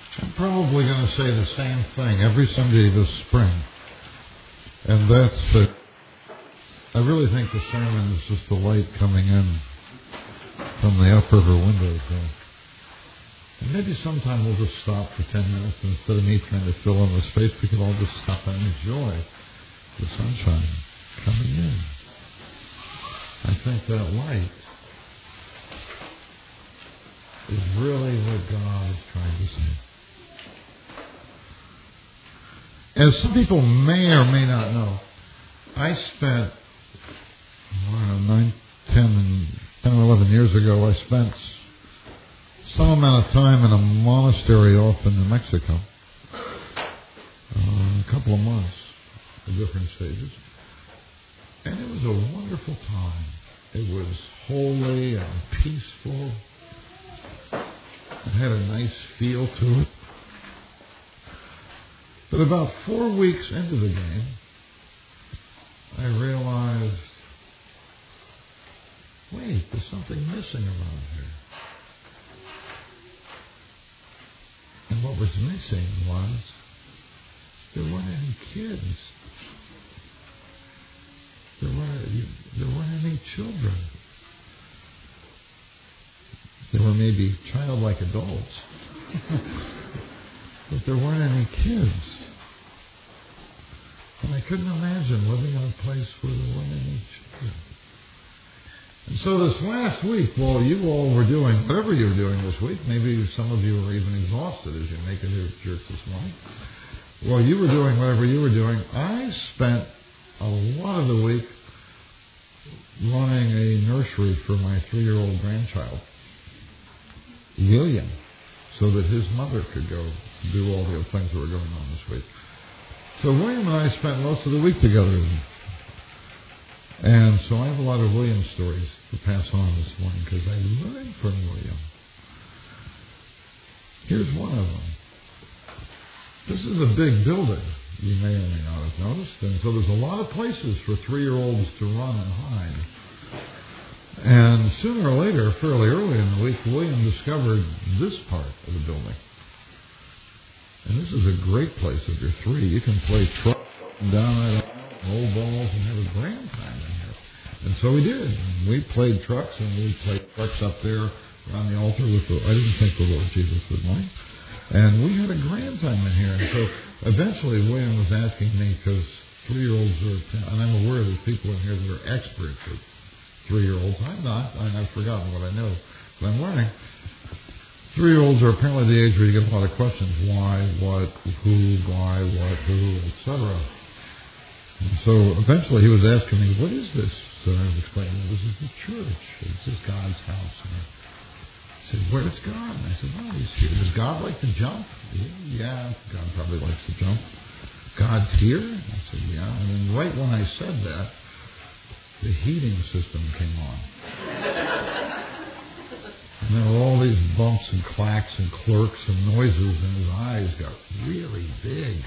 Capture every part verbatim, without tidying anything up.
I'm probably going to say the same thing every Sunday this spring. And that's that I really think the sermon is just the light coming in from the upriver windows there. And maybe sometime we'll just stop for ten minutes, and instead of me trying to fill in the space, we can all just stop and enjoy the sunshine coming in. I think that light is really what God is trying to say. As some people may or may not know, I spent, I don't know, nine, ten, ten or eleven years ago, I spent some amount of time in a monastery off in New Mexico. Uh, a couple of months at different stages. And it was a wonderful time. It was holy and peaceful. It had a nice feel to it. But about four weeks into the game, I realized, wait, there's something missing around here. And what was missing was there weren't any kids. There weren't, there weren't any children. There were maybe childlike adults. But there weren't any kids. And I couldn't imagine living in a place where there weren't any children. And so this last week, while you all were doing whatever you were doing this week, maybe some of you were even exhausted as you make it here at church this morning. While you were doing whatever you were doing, I spent a lot of the week running a nursery for my three-year-old grandchild, William, so that his mother could go do all the things that were going on this week. So William and I spent most of the week together. And so I have a lot of William stories to pass on this morning because I learned from William. Here's one of them. This is a big building, you may or may not have noticed. And so there's a lot of places for three-year-olds to run and hide. And sooner or later, fairly early in the week, William discovered this part of the building. And this is a great place if you're three. You can play truck and down right roll balls and have a grand time in here. And so we did. We played trucks, and we played trucks up there around the altar with the, I didn't think the Lord Jesus would mind. And we had a grand time in here. And so eventually William was asking me, because three-year-olds are, and I'm aware there's people in here that are experts at three-year-olds. I'm not. I've forgotten what I know, but I'm learning. Three-year-olds are apparently the age where you get a lot of questions. Why, what, who, why, what, who, et cetera. And so eventually he was asking me, what is this? So I was explaining, this is the church. This is God's house. And I said, where's God? And I said, well, he's here. Does God like to jump? Yeah, God probably likes to jump. God's here? And I said, yeah. And then right when I said that, the heating system came on. And there were all these bumps and clacks and clerks and noises, and his eyes got really big.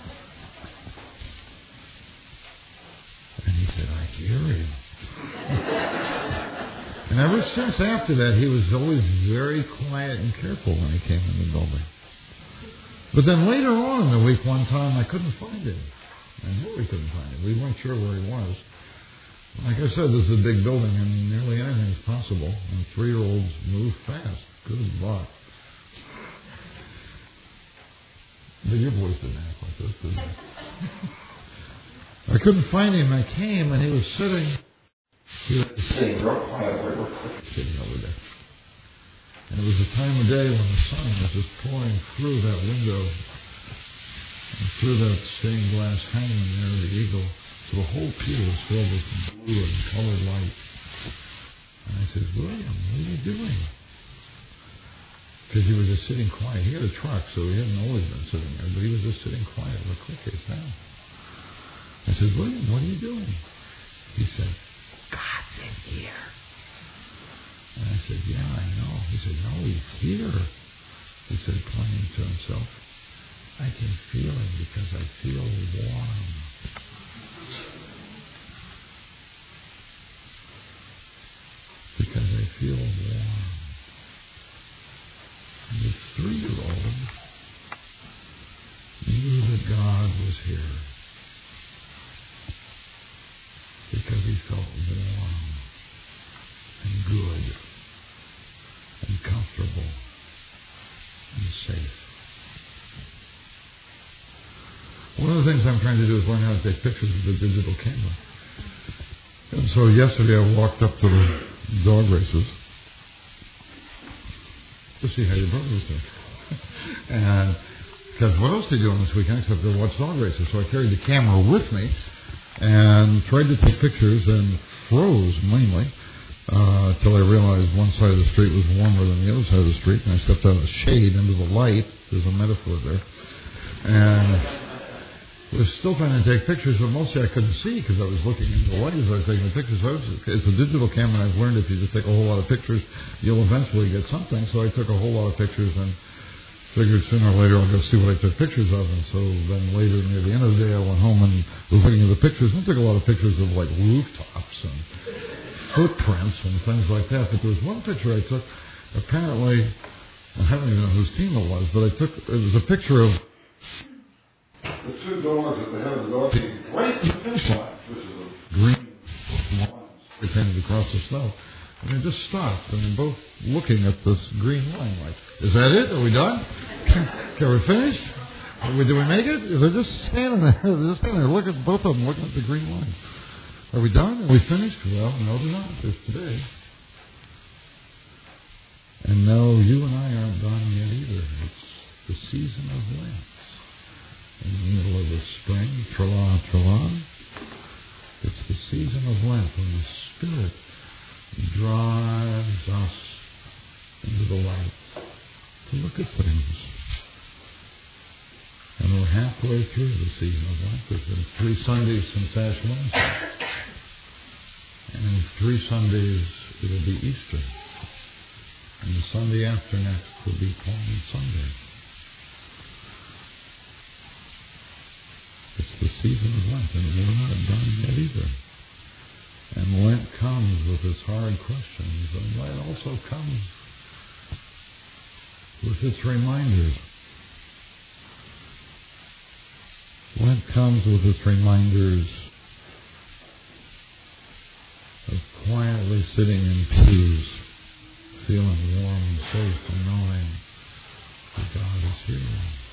And he said, I hear him. And ever since after that, he was always very quiet and careful when he came in the building. But then later on in the week, one time, I couldn't find him. I knew we couldn't find him. We weren't sure where he was. Like I said, this is a big building, and nearly anything is possible. And three-year-olds move fast. Good luck. But your voice didn't act like this, did it? I couldn't find him. I came, and he was sitting. He was sitting real quiet, real quiet, sitting over there. And it was a time of day when the sun was just pouring through that window and through that stained glass hanging there, the eagle. So the whole pew was filled with blue and colored light. And I said, William, what are you doing? Because he was just sitting quiet. He had a truck, so he hadn't always been sitting there, but he was just sitting quiet. Look, quick, he's down. I said, William, what are you doing? He said, God's in here. And I said, yeah, I know. He said, no, he's here. He said, pointing to himself, I can feel him because I feel warm. Because I feel warm. And the three-year-old here. Because he felt warm and good and comfortable and safe. One of the things I'm trying to do is learn how to take pictures with the digital camera. And so yesterday I walked up to the dog races to see how your brother was doing. And because what else are you doing this weekend except to watch dog races? So I carried the camera with me and tried to take pictures and froze mainly uh, until I realized one side of the street was warmer than the other side of the street, and I stepped out of the shade into the light. There's a metaphor there. And I was still trying to take pictures, but mostly I couldn't see because I was looking into the light as I was taking the pictures. So it's a digital camera, and I've learned if you just take a whole lot of pictures, you'll eventually get something. So I took a whole lot of pictures and figured sooner or later I'll go see what I took pictures of. And so then later, near the end of the day, I went home and was looking at the pictures. And I took a lot of pictures of like rooftops and footprints and things like that. But there was one picture I took, apparently, I don't even know whose team it was, but I took, it was a picture of the two dogs at the head of the dog team, right in the finish line, which is a green line painted across the snow. And they just stopped, and they're both looking at this green line like, is that it? Are we done? Can we finish? Did we, did we make it? They're just standing there. They're just standing there, looking at both of them, looking at the green line. Are we done? Are we finished? Well, no, they're not. It's today. And no, you and I aren't done yet either. It's the season of Lent. In the middle of the spring, tra-la, tra-la. It's the season of Lent when the Spirit drives us into the light to look at things. And we're halfway through the season of Lent. There's been three Sundays since Ash Wednesday. And in three Sundays, it'll be Easter. And the Sunday after next will be Palm Sunday. It's the season of Lent, and we're not done yet either. And Lent comes with its hard questions, and Lent also comes with its reminders. Lent comes with its reminders of quietly sitting in pews, feeling warm and safe, and knowing that God is here.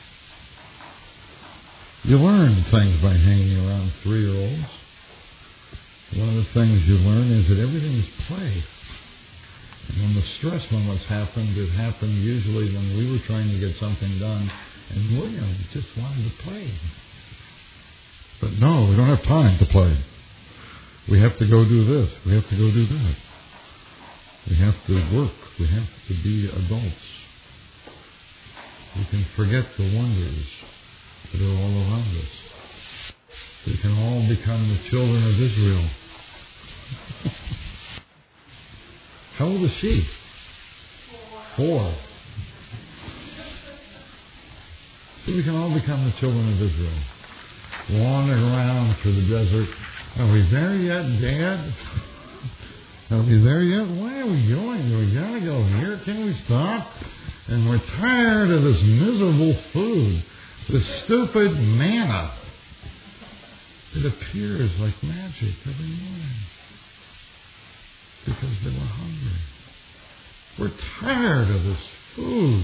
You learn things by hanging around three-year-olds. One of the things you learn is that everything is play. And when the stress moments happened, it happened usually when we were trying to get something done, and William just wanted to play. But no, we don't have time to play. We have to go do this. We have to go do that. We have to work. We have to be adults. We can forget the wonders that are all around us. We can all become the children of Israel. How old is she? Four. So we can all become the children of Israel. Wandering around through the desert. Are we there yet, Dad? Are we there yet? Why are we going? We gotta go here. Can we stop? And we're tired of this miserable food. This stupid manna. It appears like magic every morning. Because they were hungry. We're tired of this food.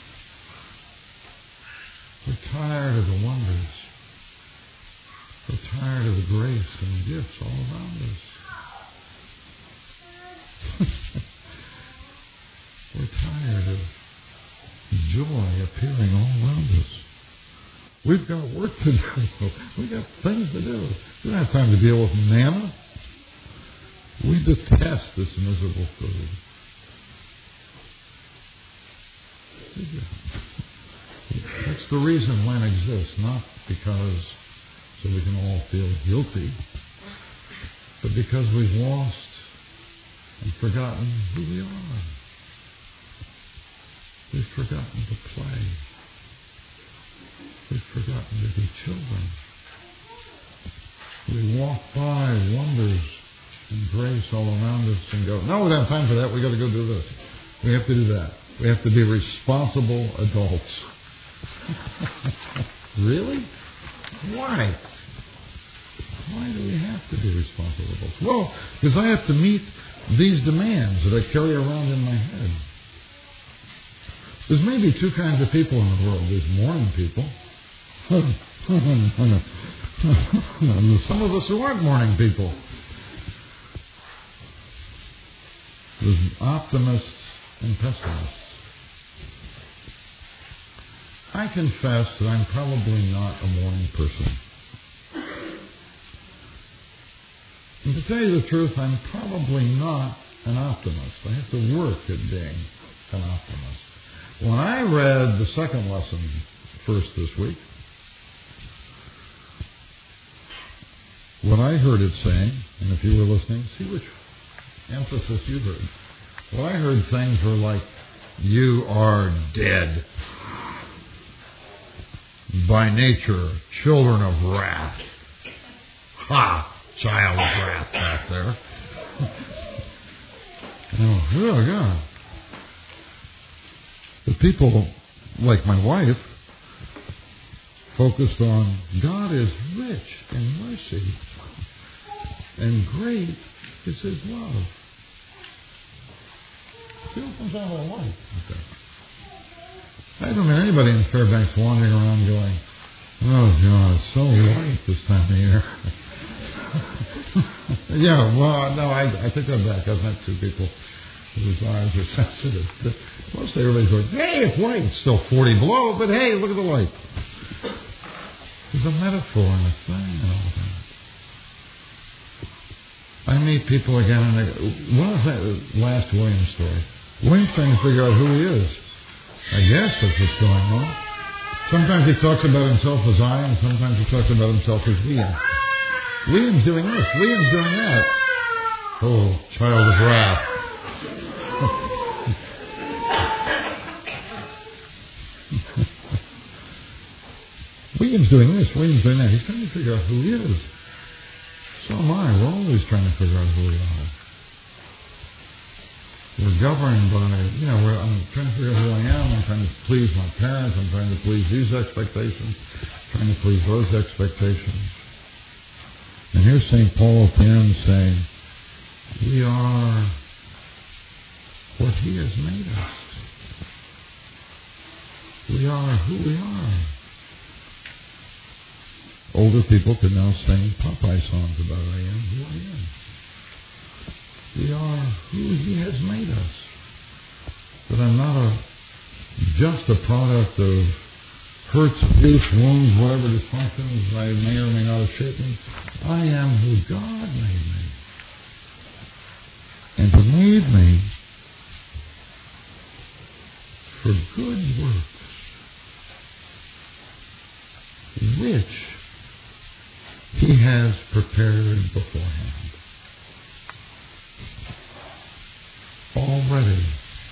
We're tired of the wonders. We're tired of the grace and gifts all around us. We're tired of joy appearing all around us. We've got work to do. We've got things to do. We don't have time to deal with manna. We detest this miserable food. That's the reason Lent exists, not because so we can all feel guilty, but because we've lost and forgotten who we are. We've forgotten to play. We've forgotten to be children. We walk by wonders and grace all around us and go, no, we don't have time for that. We've got to go do this. We have to do that. We have to be responsible adults. Really? Why? Why do we have to be responsible adults? Well, because I have to meet these demands that I carry around in my head. There's maybe two kinds of people in the world. There's morning people. There's some of us who aren't morning people. There's optimists and pessimists. I confess that I'm probably not a morning person. And to tell you the truth, I'm probably not an optimist. I have to work at being an optimist. When I read the second lesson first this week, what I heard it saying, and if you were listening, see which emphasis you heard. What I heard things were like, you are dead. By nature, children of wrath. Ha! Child of wrath back there. Oh, oh God. The people, like my wife, focused on God is rich in mercy, and great is His love. See what comes out of our life. Okay. I don't mean anybody in Fairbanks wandering around going, oh God, it's so light this time of year. Yeah, well, no, I, I take that back. I've met two people whose eyes are sensitive. But mostly everybody's going, hey, it's light. It's still forty below, but hey, look at the light. There's a metaphor and a thing and all that. I meet people again, and they, one of the last William story. William's trying to figure out who he is. I guess that's what's going on. Sometimes he talks about himself as I, and sometimes he talks about himself as William. William's doing this. William's doing that. Oh, child of wrath. William's doing this. William's doing that. He's trying to figure out who he is. So am I. We're always trying to figure out who we are. We're governed by, you know, we're, I'm trying to figure out who I am. I'm trying to please my parents. I'm trying to please these expectations. Trying to please those expectations. And here's Saint Paul at the end saying, we are what He has made us. We are who we are. Older people can now sing Popeye songs about I am who I am. We are who He has made us. That I'm not a just a product of hurts, abuse, wounds, whatever dysfunctions I may or may not have shaped me. I am who God made me. And He made me for good works, which He has prepared beforehand. Already.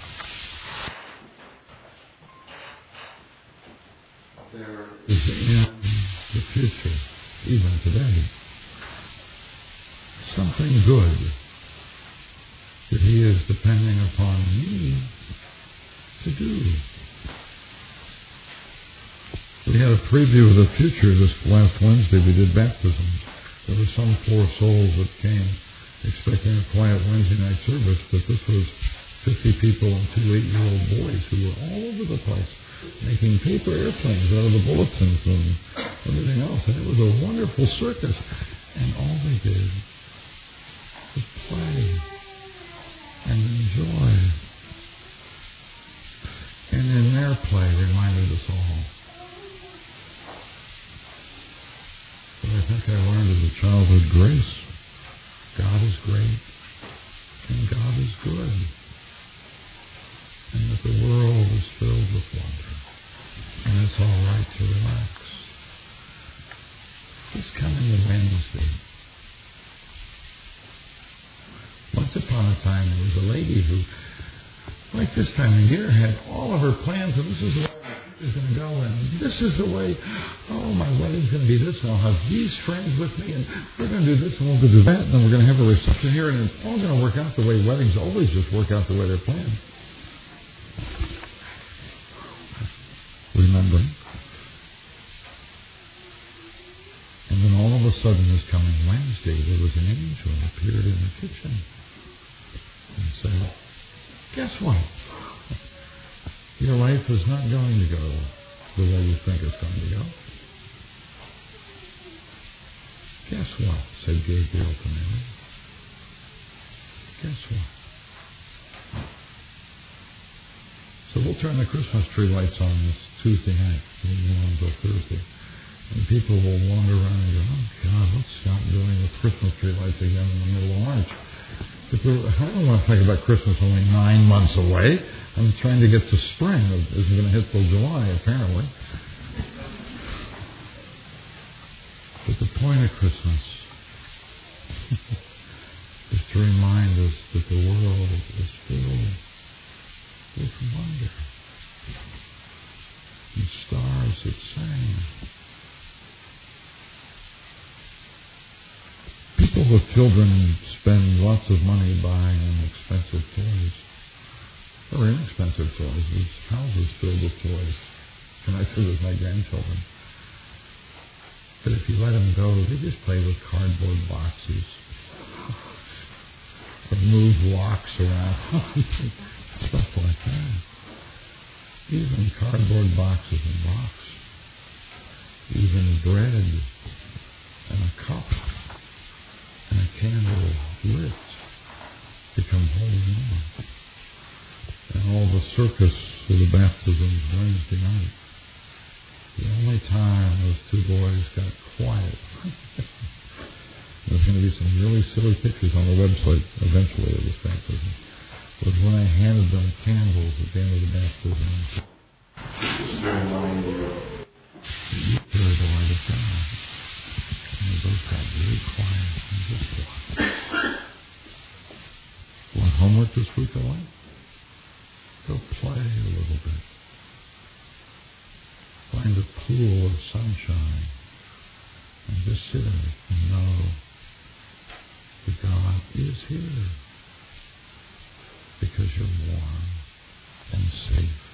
There is in the future, even today, something good that He is depending upon me to do. We had a preview of the future this last Wednesday. We did baptisms. There were some poor souls that came expecting a quiet Wednesday night service, but this was fifty people and two eight-year-old boys who were all over the place, making paper airplanes out of the bulletins and everything else. And it was a wonderful circus. And all they did was play and enjoy. And in their play reminded us all. But I think I learned as a childhood grace. God is great, and God is good, and that the world is filled with wonder, and it's all right to relax. This coming Wednesday, once upon a time there was a lady who, like this time of year, had all of her plans, and this is the way is going to go, and this is the way, oh, my wedding's going to be this, and I'll have these friends with me, and we're going to do this, and we're going to do that, and then we're going to have a reception here, and it's all going to work out the way weddings always just work out the way they're planned. Remember, sudden, this coming Wednesday, there was an angel who appeared in the kitchen and said, guess what? Your life is not going to go the way you think it's going to go. Guess what? Said Gabriel to Mary. Guess what? So we'll turn the Christmas tree lights on this Tuesday night. We'll go on until Thursday. And people will wander around and go, oh, God, what's Scott doing with Christmas tree lights again in the middle of March? I don't want to think about Christmas only nine months away. I'm trying to get to spring. It isn't going to hit till July, apparently. But the point of Christmas is to remind us that the world is filled with wonder and stars that sing. People with children spend lots of money buying expensive toys. Or inexpensive toys. There's houses filled with toys connected with my grandchildren. But if you let them go, they just play with cardboard boxes. Or move locks around. Stuff like that. Even cardboard boxes and rocks. Even bread and a cup and a candle lit become holy moment. And all the circus of the baptisms Wednesday night. The only time those two boys got quiet. There's going to be some really silly pictures on the website eventually of this baptism. Was when I handed them candles at the end of the baptism. Just to remind you that you carry the light of God. And they both got really quiet and just watched. Want homework this week, all right? Go play a little bit. Find a pool of sunshine and just sit in it and know that God is here because you're warm and safe